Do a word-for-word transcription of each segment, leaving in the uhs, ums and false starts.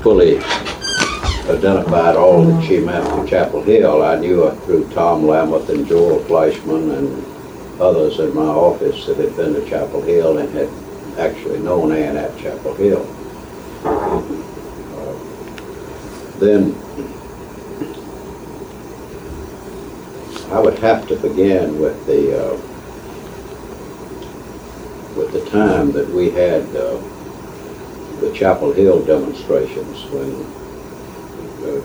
fully identified all that she meant to Chapel Hill. I knew her through Tom Lameth and Joel Fleischman and others in my office that had been to Chapel Hill and had actually known Ann at Chapel Hill. Uh, then I would have to begin with the uh, with the time that we had uh, the Chapel Hill demonstrations, when uh,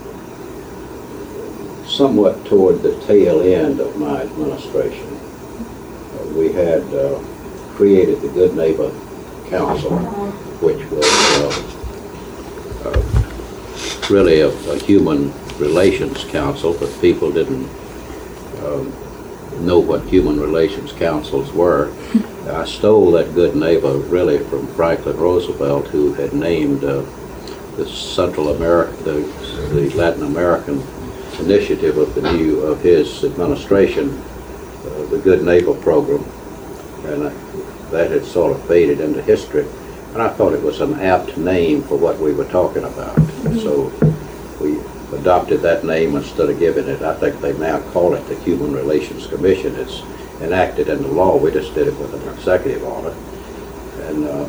somewhat toward the tail end of my administration, uh, we had uh, created the Good Neighbor Council, which was uh, uh, really a, a human relations council, but people didn't um, know what human relations councils were. I stole that good neighbor really from Franklin Roosevelt, who had named uh, the Central America, the, the Latin American initiative of the new of his administration, uh, the Good Neighbor program, and I, that had sort of faded into history. And I thought it was an apt name for what we were talking about, mm-hmm. So we adopted that name instead of giving it. I think they now call it the Human Relations Commission. It's enacted into law. We just did it with an executive order, and uh,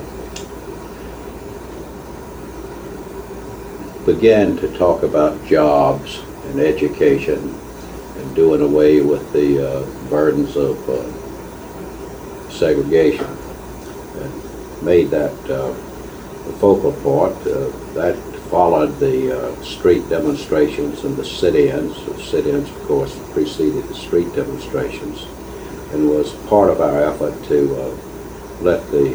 began to talk about jobs and education and doing away with the uh, burdens of uh, segregation, and made that uh, the focal point. Uh, that followed the uh, street demonstrations and the sit-ins. The sit-ins, of course, preceded the street demonstrations, and was part of our effort to uh, let the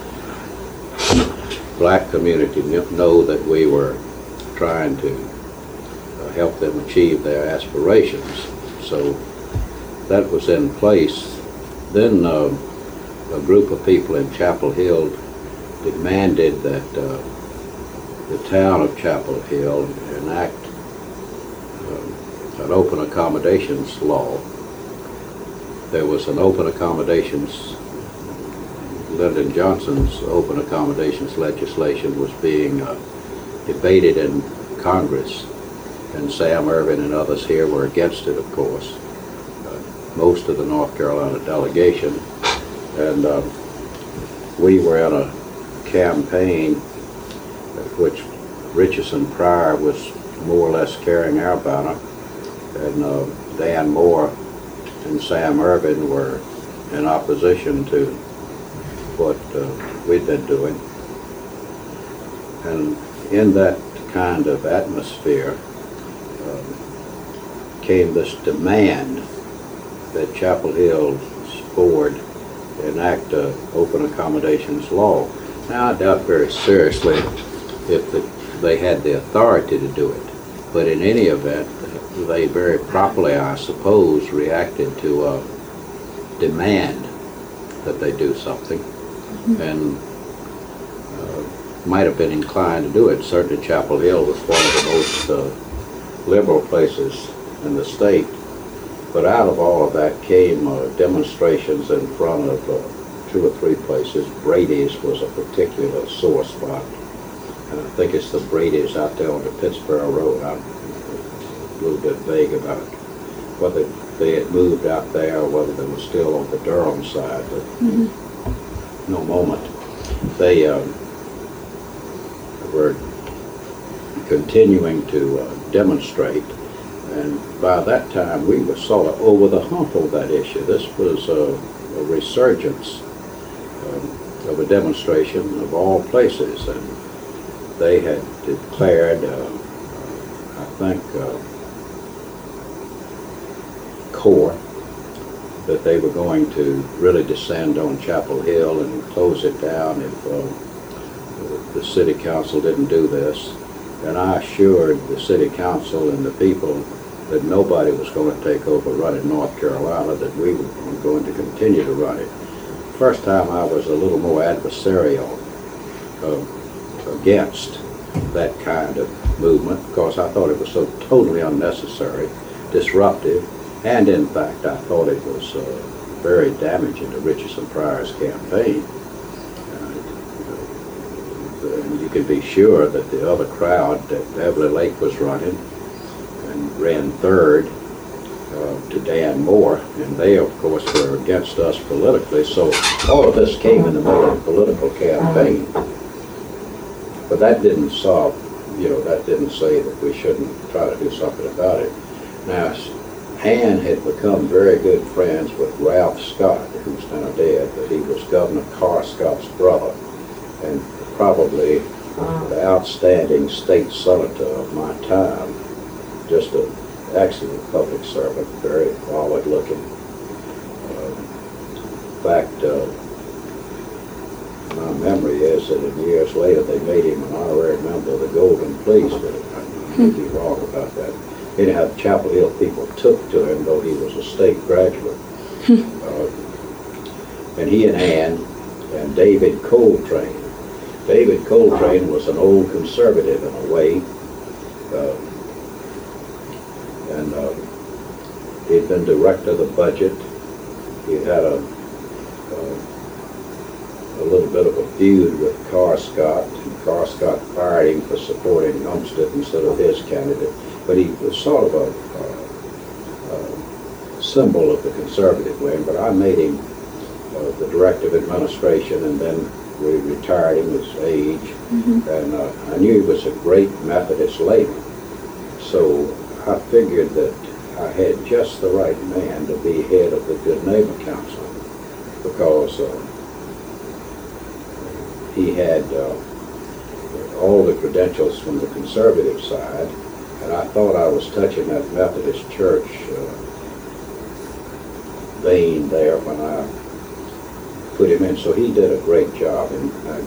black community know that we were trying to uh, help them achieve their aspirations. So that was in place. Then uh, a group of people in Chapel Hill demanded that uh, the town of Chapel Hill enact uh, an open accommodations law. There was an open accommodations, Lyndon Johnson's open accommodations legislation was being uh, debated in Congress, and Sam Ervin and others here were against it, of course. Uh, most of the North Carolina delegation, and uh, we were in a campaign which Richardson Pryor was more or less carrying our banner, and uh, Dan Moore and Sam Ervin were in opposition to what uh, we'd been doing. And in that kind of atmosphere um, came this demand that Chapel Hill's board enact an open accommodations law. Now, I doubt very seriously if the, they had the authority to do it, but in any event, they very properly, I suppose, reacted to a demand that they do something, mm-hmm. and uh, might have been inclined to do it. Certainly Chapel Hill was one of the most uh, liberal places in the state, but out of all of that came uh, demonstrations in front of uh, two or three places. Brady's was a particular sore spot, and I think it's the Brady's out there on the Pittsburgh Road. I'm a little bit vague about whether they had moved out there or whether they were still on the Durham side, but mm-hmm. no moment. They um, were continuing to uh, demonstrate, and by that time we were sort of over the hump of that issue. This was a, a resurgence um, of a demonstration of all places, and they had declared, uh, I think, uh, core, that they were going to really descend on Chapel Hill and close it down if uh, the city council didn't do this. And I assured the city council and the people that nobody was going to take over running North Carolina, that we were going to continue to run it. First time I was a little more adversarial uh, against that kind of movement, because I thought it was so totally unnecessary, disruptive, and in fact I thought it was uh, very damaging to Richardson Pryor's campaign. Uh, you can be sure that the other crowd that Beverly Lake was running and ran third uh, to Dan Moore, and they of course were against us politically, so all of this came in the middle of a political campaign. But that didn't solve, you know, that didn't say that we shouldn't try to do something about it. Now, Ann had become very good friends with Ralph Scott, who's now dead, but he was Governor Carr Scott's brother, and probably the outstanding state senator of my time, just an excellent public servant, very forward-looking. Uh, in fact, uh, my memory is that in years later they made him an honorary member of the Golden Fleece, but I may be wrong about that. Anyhow, the Chapel Hill people took to him, though he was a state graduate. uh, and he and Ann and David Coltrane. David Coltrane was an old conservative in a way. Uh, and uh, he'd been director of the budget. He had a, uh, a little bit of a feud with Carr Scott, and Carr Scott fired him for supporting Umstead instead of his candidate. But he was sort of a uh, uh, symbol of the conservative wing, but I made him uh, the director of administration, and then we retired him his age, mm-hmm. and uh, I knew he was a great Methodist layman. So I figured that I had just the right man to be head of the Good Neighbor Council, because uh, he had uh, all the credentials from the conservative side. And I thought I was touching that Methodist church uh, vein there when I put him in. So he did a great job. And I,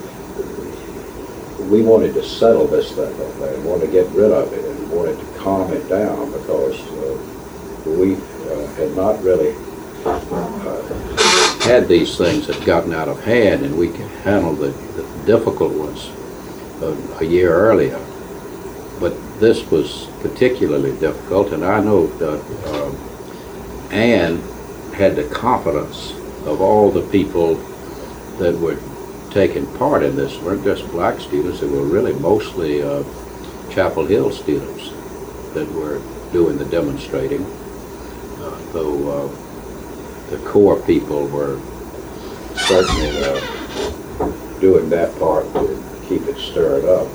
we wanted to settle this thing up there, and wanted to get rid of it, and wanted to calm it down, because uh, we uh, had not really uh, had these things that had gotten out of hand, and we could handle the, the difficult ones uh, a year earlier. But this was particularly difficult, and I know that uh, Ann had the confidence of all the people that were taking part in this. Weren't just black students, they were really mostly uh, Chapel Hill students that were doing the demonstrating, uh, though uh, the core people were certainly uh, doing that part to keep it stirred up.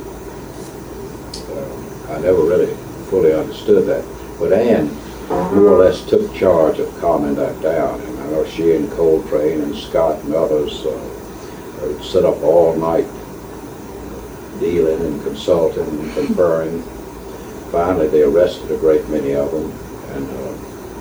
I never really fully understood that. But Ann more or less took charge of calming that down. And I know she and Coltrane and Scott and others uh, would sit up all night dealing and consulting and conferring. Finally, they arrested a great many of them and uh,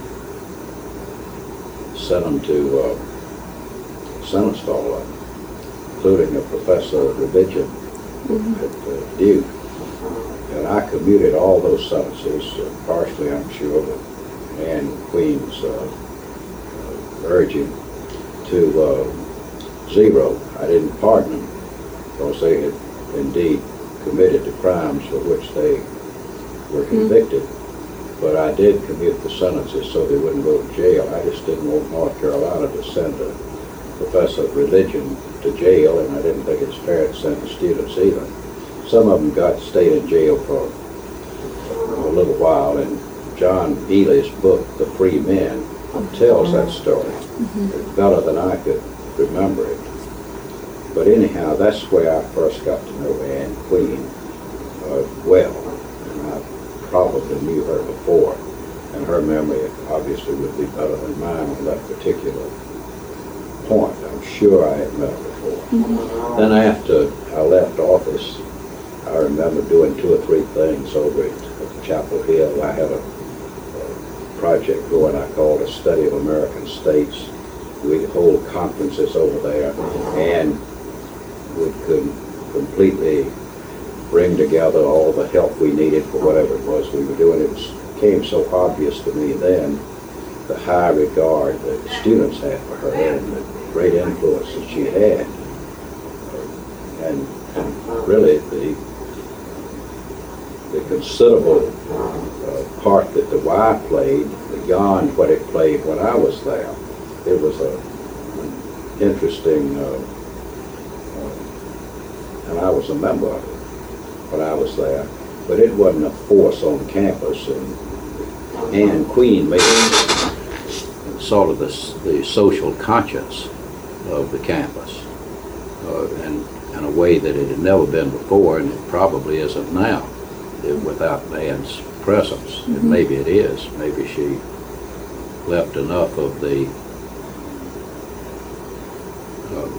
sent them to uh, sentence to all of them, including a professor of religion mm-hmm. at uh, Duke. And I commuted all those sentences, uh, partially, I'm sure, with Ann Queen's uh, uh, urging, to uh, zero. I didn't pardon them, because they had indeed committed the crimes for which they were convicted. Mm-hmm. But I did commute the sentences so they wouldn't go to jail. I just didn't want North Carolina to send a professor of religion to jail, and I didn't think it's fair to send the students either. Some of them got stayed in jail for a little while, and John Ely's book, The Free Men, tells that story mm-hmm. better than I could remember it. But anyhow, that's where I first got to know Ann Queen uh, well, and I probably knew her before, and her memory obviously would be better than mine on that particular point. I'm sure I had met her before. Mm-hmm. Then after I left office, I remember doing two or three things over at, at Chapel Hill. I had a, a project going I called A Study of American States. We'd hold conferences over there, and we could completely bring together all the help we needed for whatever it was we were doing. It was, became so obvious to me then the high regard that the students had for her and the great influence that she had. And, and really the the considerable uh, part that the Y played beyond what it played when I was there. It was a, an interesting uh, uh, and I was a member of it when I was there, but it wasn't a force on campus, and Anne Queen made it sort of the, the social conscience of the campus, uh, and in a way that it had never been before, and it probably isn't now, it, without Anne's presence. Mm-hmm. And maybe it is. Maybe she left enough of the um,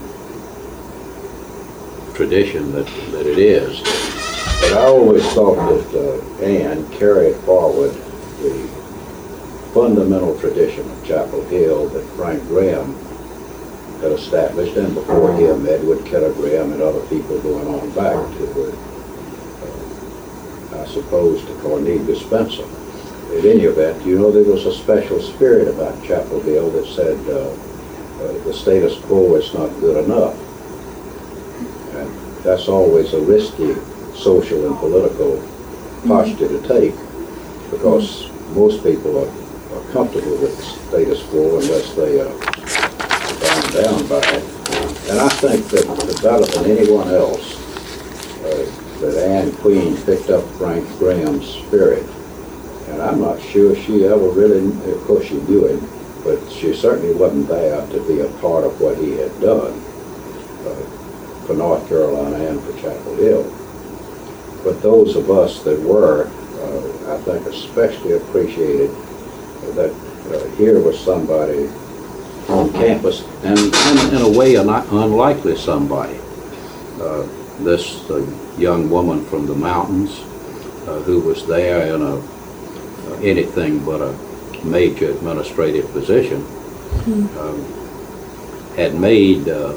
tradition that, that it is. But I always thought that uh, Anne carried forward the fundamental tradition of Chapel Hill that Frank Graham had established, and before him, Edward Keller Graham and other people going on back to, uh, I suppose, to Cornelius Spencer. In any event, you know, there was a special spirit about Chapel Hill that said uh, uh, the status quo is not good enough. And that's always a risky social and political posture to take, because most people are, are comfortable with the status quo unless they are bound down by it. And I think that better than anyone else, uh, that Anne Queen picked up Frank Graham's spirit. And I'm not sure she ever really, of course she knew him, but she certainly wasn't there to be a part of what he had done uh, for North Carolina and for Chapel Hill. But those of us that were, uh, I think especially appreciated that uh, here was somebody on campus, and, and in a way an unlikely somebody. Uh, this uh, young woman from the mountains uh, who was there in a uh, anything but a major administrative position, mm. um, had made uh,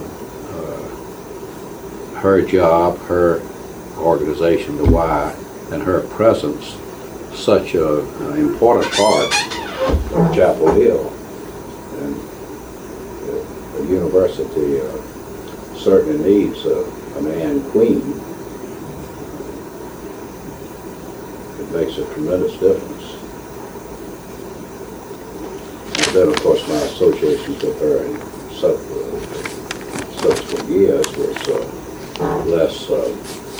uh, her job, her organization, the Y, and her presence such a, an important part of Chapel Hill. And uh, the university uh, certainly needs uh, a man queen. It makes a tremendous difference. And then, of course, my associations with her in sub, uh, subsequent years was uh, less uh,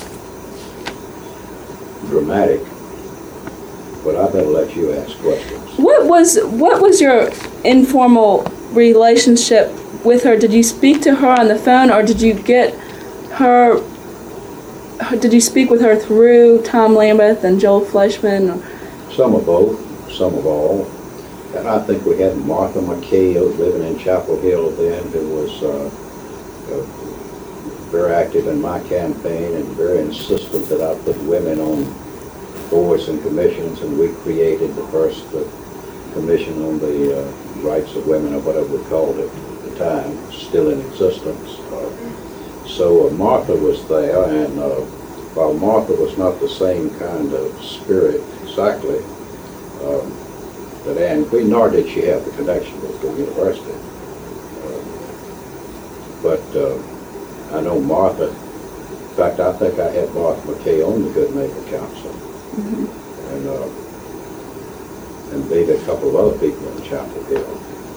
dramatic, but I better let you ask questions. What was what was your informal relationship with her? Did you speak to her on the phone, or did you get her? Did you speak with her through Tom Lambeth and Joel Fleischman? Some of both, some of all, and I think we had Martha McKay living in Chapel Hill then, who was uh, uh, very active in my campaign and very insistent that I put women on boards and commissions, and we created the first uh, commission on the uh, rights of women, or whatever we called it at the time, still in existence. Uh, so uh, Martha was there, and uh, while Martha was not the same kind of spirit exactly um, that Anne Queen, nor did she have the connection with the university. Uh, but uh, I know Martha, in fact, I think I had Martha McKay on the Good Neighbor Council. Mm-hmm. And uh, and maybe a couple of other people in Chapel Hill.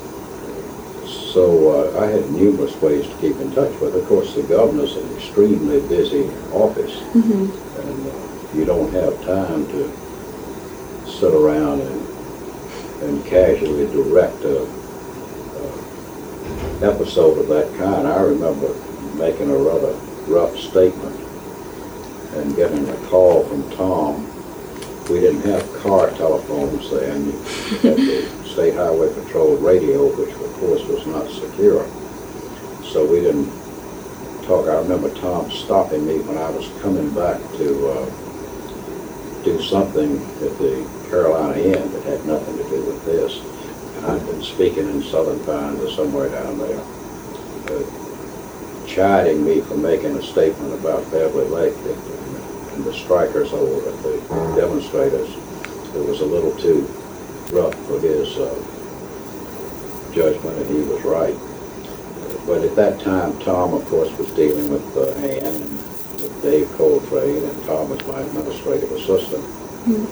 So uh, I had numerous ways to keep in touch with. Of course, the governor's an extremely busy office, mm-hmm. and uh, you don't have time to sit around and and casually direct a, a episode of that kind. I remember making a rather rough statement and getting a call from Tom. We didn't have car telephones then. You had the State Highway Patrol radio, which of course was not secure. So we didn't talk. I remember Tom stopping me when I was coming back to uh, do something at the Carolina Inn that had nothing to do with this. And I'd been speaking in Southern Pines or somewhere down there, uh, chiding me for making a statement about Beverly Lake that, and the strikers over at the demonstrators. It was a little too rough for his uh, judgment, and he was right. Uh, but at that time, Tom, of course, was dealing with uh, Ann and with Dave Coltrane, and Tom was my administrative assistant. Mm-hmm.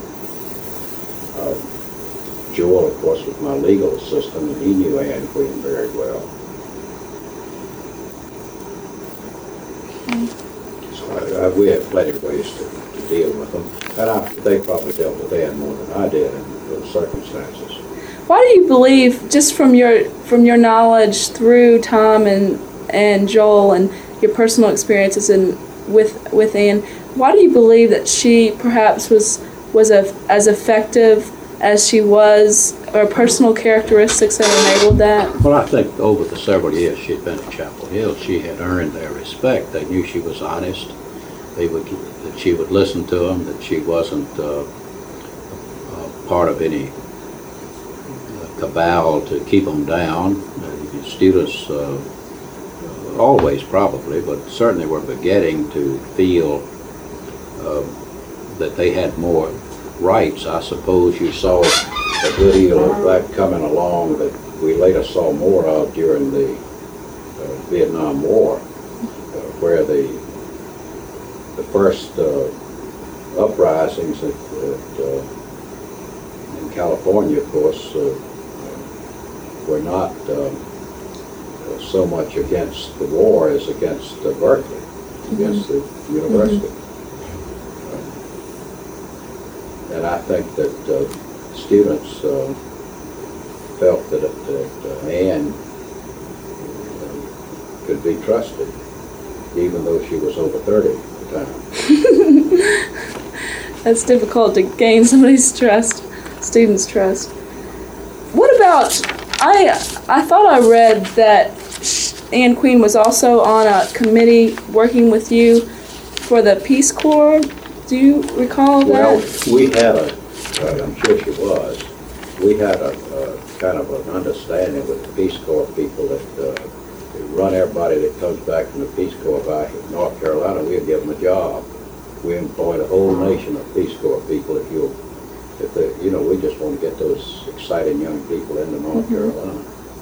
uh, Joel, of course, was my legal assistant, and he knew Anne Queen very well. Mm-hmm. So I But we had plenty of ways to, to deal with them. And I, they probably dealt with Ann more than I did in those circumstances. Why do you believe, just from your from your knowledge through Tom and and Joel and your personal experiences in with with Ann, why do you believe that she perhaps was was a, as effective as she was, or personal characteristics that enabled that? Well, I think over the several years she'd been at Chapel Hill, she had earned their respect. They knew she was honest. They would that she would listen to them. That she wasn't uh, uh, part of any cabal to keep them down. Uh, students uh, always probably, but certainly were beginning to feel uh, that they had more rights. I suppose you saw a good deal of that coming along that we later saw more of during the uh, Vietnam War, uh, where the the first uh, uprisings at, at, uh, in California, of course, uh, were not um, so much against the war as against uh, Berkeley, mm-hmm. against the university. Mm-hmm. uh, and I think that uh, students uh, felt that, that uh, Ann uh, could be trusted, even though she was over thirty at the time. That's difficult to gain somebody's trust, students' trust. What about, I I thought I read that Ann Queen was also on a committee working with you for the Peace Corps. Do you recall that? Well, we had a, uh, I'm sure she was, we had a, a kind of an understanding with the Peace Corps people that uh, to run everybody that comes back from the Peace Corps back in North Carolina, we'd give them a job. We employed a whole nation of Peace Corps people. If you, if they, you know, we just want to get those exciting young people into North mm-hmm. Carolina.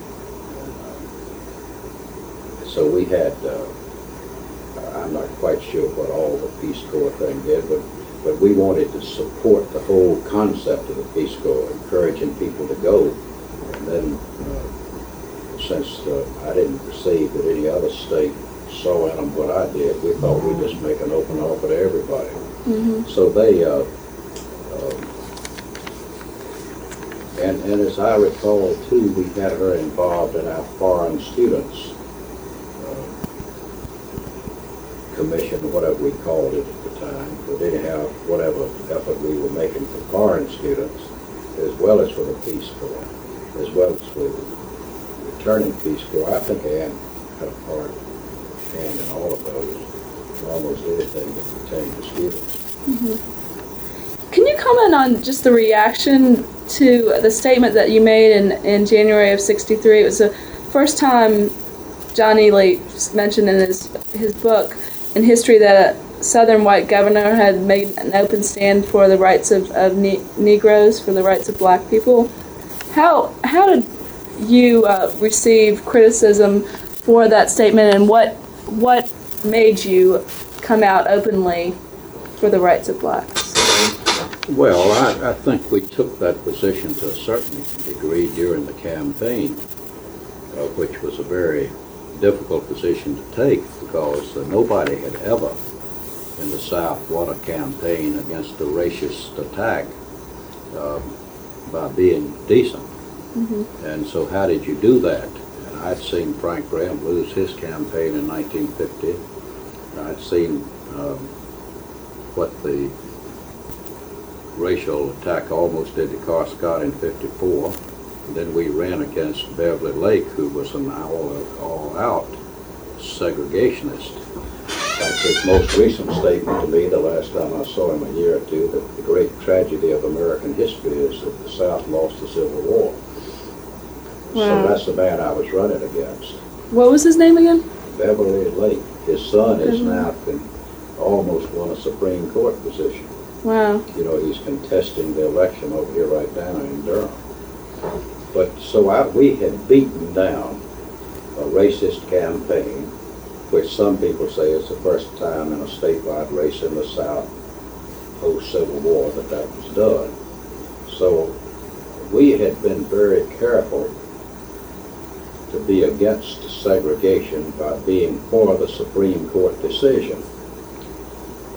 And, uh, so we had, uh, I'm not quite sure what all the Peace Corps thing did, but but we wanted to support the whole concept of the Peace Corps, encouraging people to go. And then, uh, since uh, I didn't perceive that any other state saw in them what I did, we thought we'd just make an open offer to everybody. Mm-hmm. So they, uh, uh, and, and as I recall too, we had her involved in our foreign students uh, commission, whatever we called it at the time. But anyhow, whatever effort we were making for foreign students, as well as for the Peace Corps, as well as for the returning Peace Corps, I think Ann had a part hand in all of those, almost anything that pertained to students. Mm-hmm. Can you comment on just the reaction to the statement that you made in, in January of sixty-three? It was the first time John Ely mentioned in his, his book, in history, that a Southern white governor had made an open stand for the rights of, of ne- Negroes, for the rights of black people. How, how did you uh, receive criticism for that statement, and what what made you come out openly for the rights of blacks? Well, I, I think we took that position to a certain degree during the campaign, uh, which was a very difficult position to take, because uh, nobody had ever in the South won a campaign against a racist attack uh, by being decent. Mm-hmm. And so how did you do that? And I'd seen Frank Graham lose his campaign in nineteen fifty. I'd seen um, what the racial attack almost did to Car Scott in fifty-four. And then we ran against Beverly Lake, who was an all, all-out segregationist. In fact, his most recent statement to me, the last time I saw him a year or two, that the great tragedy of American history is that the South lost the Civil War. Wow. So that's the man I was running against. What was his name again? Beverly Lake. His son is mm-hmm. now con- almost won a Supreme Court position. Wow. You know, he's contesting the election over here right now in Durham. But so I, we had beaten down a racist campaign, which some people say is the first time in a statewide race in the South post-Civil War that that was done. So we had been very careful to be against segregation by being for the Supreme Court decision.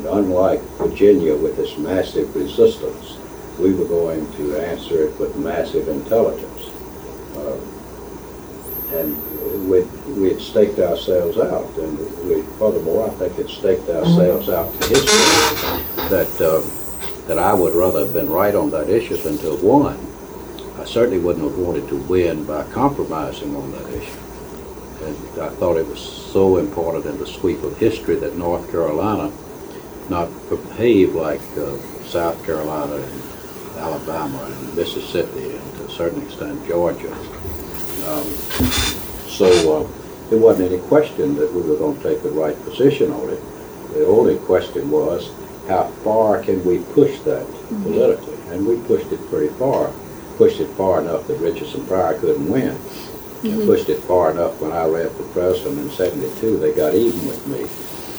And unlike Virginia with its massive resistance, we were going to answer it with massive intelligence. Uh, and we we had staked ourselves out, and we, furthermore, I think had staked ourselves out to history that um, that I would rather have been right on that issue than to have won. I certainly wouldn't have wanted to win by compromising on that issue. And I thought it was so important in the sweep of history that North Carolina not behave like uh, South Carolina and Alabama and Mississippi and to a certain extent Georgia. Um, so uh, there wasn't any question that we were going to take the right position on it. The only question was, how far can we push that mm-hmm. politically? And we pushed it pretty far. Pushed it far enough that Richardson Pryor couldn't win. Mm-hmm. And pushed it far enough when I ran for president in seventy-two, they got even with me.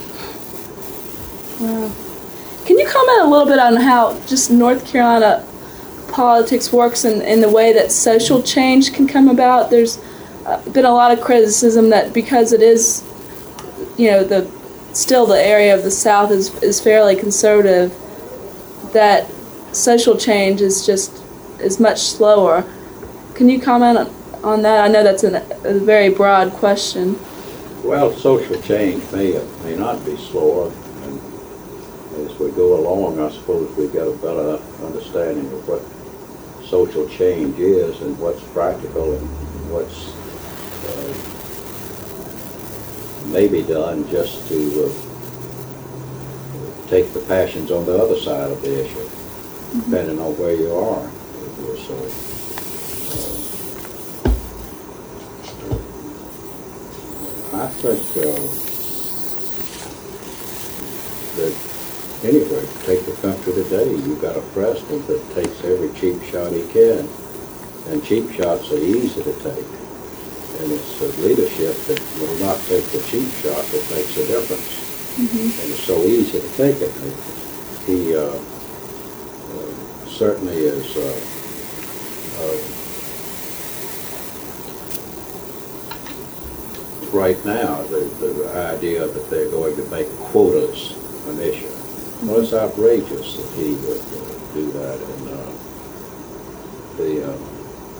Wow. Can you comment a little bit on how just North Carolina politics works and in, in the way that social change can come about? There's uh, been a lot of criticism that because it is, you know, the still the area of the South is, is fairly conservative, that social change is just is much slower. Can you comment on, on that? I know that's an, a very broad question. Well, social change may or may not be slower. And as we go along, I suppose we get a better understanding of what social change is and what's practical and what's uh, maybe done just to uh, take the passions on the other side of the issue, mm-hmm. depending on where you are. So, uh, I think uh, that anyway, take the country today. You've got a president that takes every cheap shot he can, and cheap shots are easy to take. And it's the leadership that will not take the cheap shot that makes a difference. Mm-hmm. And it's so easy to take it. He uh, uh, certainly is uh, uh, right now, the, the idea that they're going to make quotas an issue. Mm-hmm. Well, it's outrageous that he would uh, do that. And uh, the uh,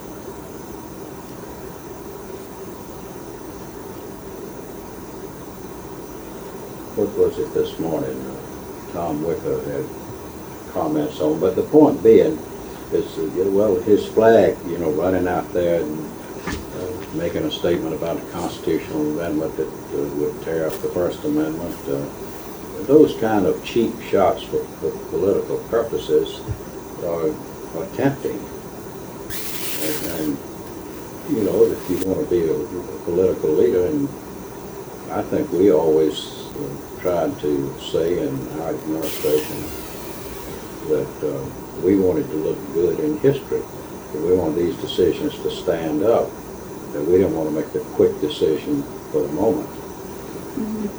what was it this morning? Uh, Tom Wicker had comments on, but the point being is, uh, well, his flag, you know, running out there and uh, making a statement about a constitutional amendment that uh, would tear up the First Amendment. Uh, those kind of cheap shots for, for political purposes are, are tempting. And, and, you know, if you want to be a, a political leader, and I think we always tried to say in our administration that uh, we wanted to look good in history. That we wanted these decisions to stand up. That we didn't want to make the quick decision for the moment. Mm-hmm.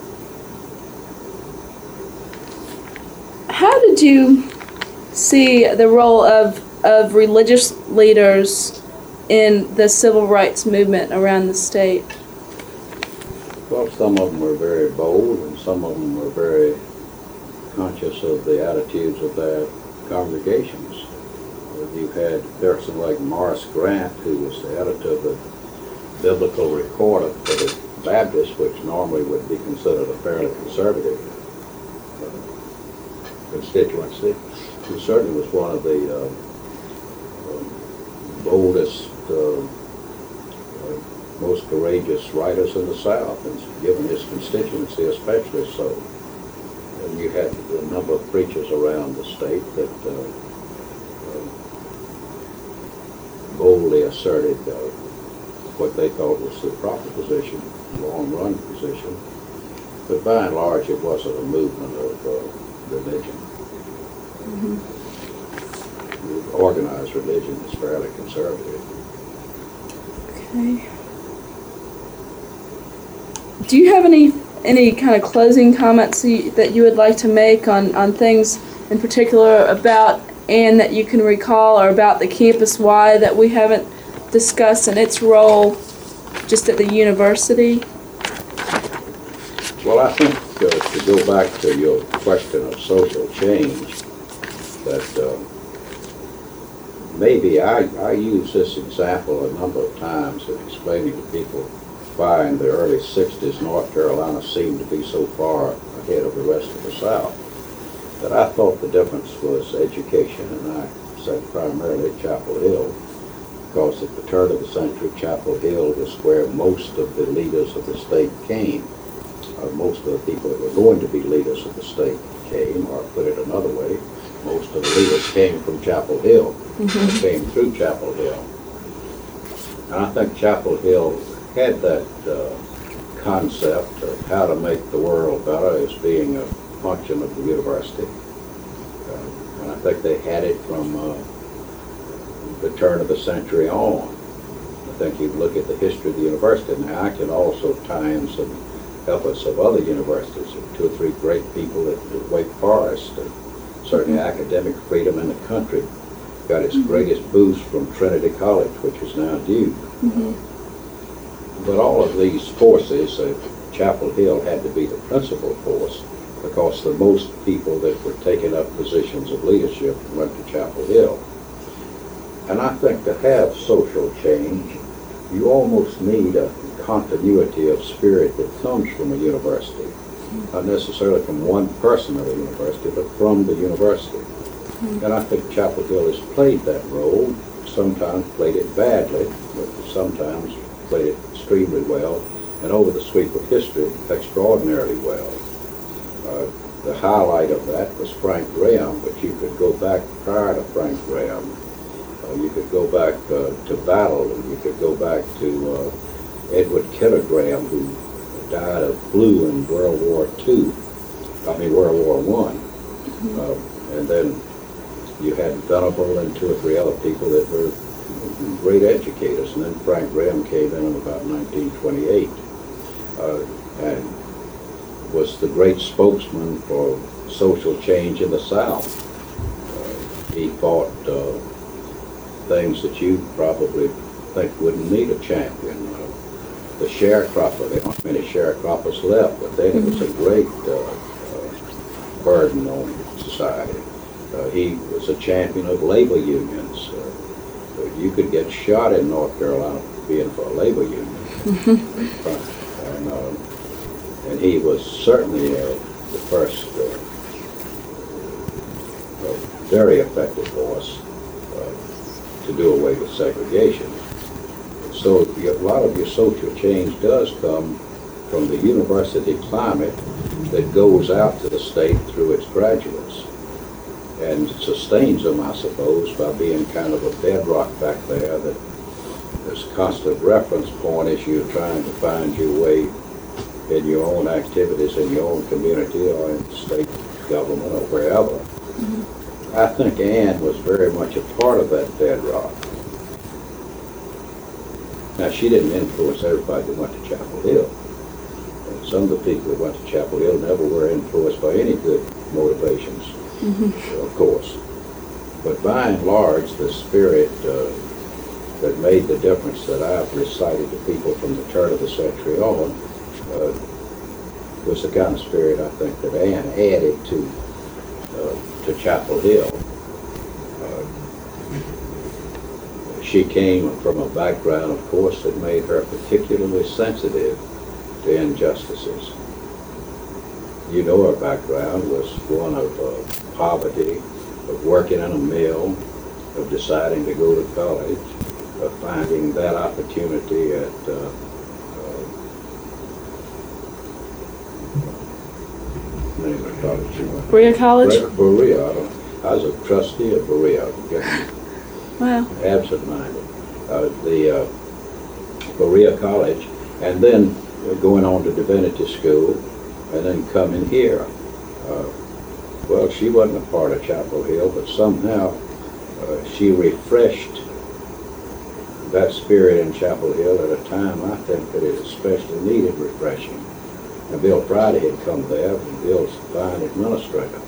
How did you see the role of, of religious leaders in the civil rights movement around the state? Well, some of them were very bold, and some of them were very conscious of the attitudes of their congregations. You had a person like Morris Grant, who was the editor of the Biblical Recorder for the Baptists, which normally would be considered a fairly conservative uh, constituency. He certainly was one of the uh, uh, boldest uh, most courageous writers in the South, and given his constituency especially so. And you had a number of preachers around the state that uh, uh, boldly asserted uh, what they thought was the proper position, long-run position. But by and large, it wasn't a movement of uh, religion. Mm-hmm. Organized religion is fairly conservative. Okay. Do you have any any kind of closing comments that you would like to make on, on things in particular about Ann that you can recall, or about the Campus Y that we haven't discussed and its role just at the university? Well, I think uh, to go back to your question of social change, that uh, maybe I, I use this example a number of times in explaining to people why in the early sixties North Carolina seemed to be so far ahead of the rest of the South. That I thought the difference was education, and I said primarily Chapel Hill, because at the turn of the century, Chapel Hill was where most of the leaders of the state came. Uh, most of the people that were going to be leaders of the state came, or put it another way, most of the leaders came from Chapel Hill, mm-hmm. came through Chapel Hill. And I think Chapel Hill had that uh, concept of how to make the world better as being a function of the university. Uh, and I think they had it from uh, the turn of the century on. I think you look at the history of the university. Now I can also tie in some efforts of other universities, two or three great people at, at Wake Forest, and certainly mm-hmm. academic freedom in the country got its mm-hmm. greatest boost from Trinity College, which is now Duke. Mm-hmm. But all of these forces, uh, Chapel Hill had to be the principal force, because the most people that were taking up positions of leadership went to Chapel Hill. And I think to have social change, you almost need a continuity of spirit that comes from a university. Not necessarily from one person at a university, but from the university. Mm-hmm. And I think Chapel Hill has played that role, sometimes played it badly, but sometimes played it extremely well, and over the sweep of history, extraordinarily well. Uh, the highlight of that was Frank Graham, but you could go back prior to Frank Graham. Uh, you could go back uh, to Battle, and you could go back to uh, Edward Kidder Graham, who died of flu in World War Two, I mean World War One. Mm-hmm. uh, and then you had Venable and two or three other people that were great educators, and then Frank Graham came in in about nineteen twenty-eight uh, and was the great spokesman for social change in the South. Uh, he fought uh, things that you probably think wouldn't need a champion. Uh, the sharecropper, there aren't many sharecroppers left, but then it was a great uh, uh, burden on society. Uh, he was a champion of labor unions. Uh, you could get shot in North Carolina for being for a labor union. and, uh, and he was certainly uh, the first uh, uh, very effective force uh, to do away with segregation. So a lot of your social change does come from the university climate that goes out to the state through its graduates and sustains them, I suppose, by being kind of a bedrock back there that there's a constant reference point as you're trying to find your way in your own activities in your own community or in state government or wherever. Mm-hmm. I think Anne was very much a part of that bedrock. Now, she didn't influence everybody that went to Chapel Hill. And some of the people that went to Chapel Hill never were influenced by any good motivations, mm-hmm. of course. But by and large, the spirit uh, that made the difference that I've recited to people from the turn of the century on uh, was the kind of spirit I think that Anne added to, uh, to Chapel Hill. She came from a background, of course, that made her particularly sensitive to injustices. You know, her background was one of uh, poverty, of working in a mill, of deciding to go to college, of finding that opportunity at uh, uh, name of the college you went. Berea College? Berea. I was a trustee of Berea. Wow. Absent-minded. Uh, the uh, Berea College, and then going on to Divinity School, and then coming here. Uh, well, she wasn't a part of Chapel Hill, but somehow uh, she refreshed that spirit in Chapel Hill at a time I think that it especially needed refreshing. And Bill Friday had come there, and Bill's a fine administrator.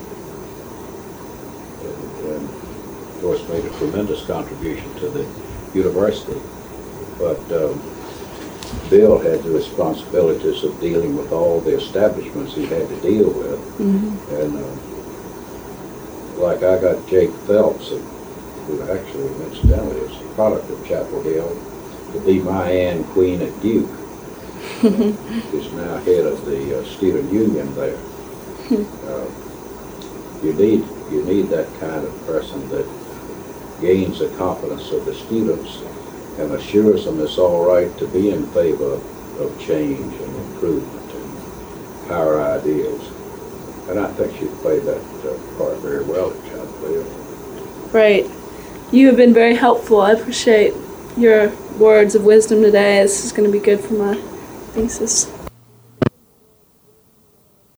And, and of course, made a tremendous contribution to the university. But um, Bill had the responsibilities of dealing with all the establishments he had to deal with. Mm-hmm. And uh, like I got Jake Phelps, who actually incidentally is a product of Chapel Hill, to be my Ann Queen at Duke. He's now head of the uh, student union there. uh, you need you need that kind of person that gains the confidence of the students and assures them it's all right to be in favor of change and improvement and higher ideals. And I think she played that uh, part very well at Chapel Hill. Right. You have been very helpful. I appreciate your words of wisdom today. This is going to be good for my thesis.